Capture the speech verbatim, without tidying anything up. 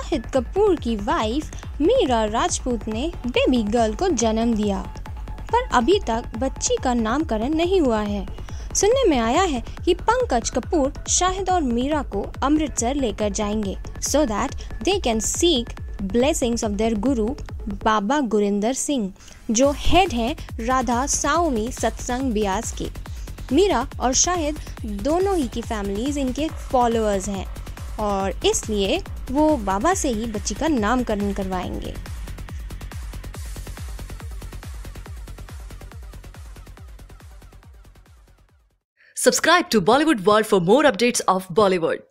शाहिद कपूर की वाइफ मीरा राजपूत ने baby girl को जन्म दिया, पर अभी तक बच्ची का नामकरण नहीं हुआ है। सुनने में आया है कि पंकज कपूर शाहिद और मीरा को अमृतसर लेकर जाएंगे so that they can seek blessings of their guru Baba Gurinder Singh, जो हेड हैं राधा स्वामी सत्संग ब्यास के। मीरा और शाहिद दोनों ही की फैमिलीज इनके फॉलोअर्स हैं और इसलिए वो बाबा से ही बच्ची का नामकरण करवाएंगे। Subscribe to Bollywood World for more updates of Bollywood.